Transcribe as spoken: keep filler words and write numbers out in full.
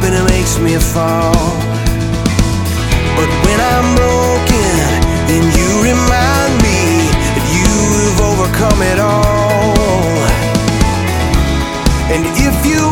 and it makes me fall. But when I'm broken, then you remind me that you've overcome it all. And if you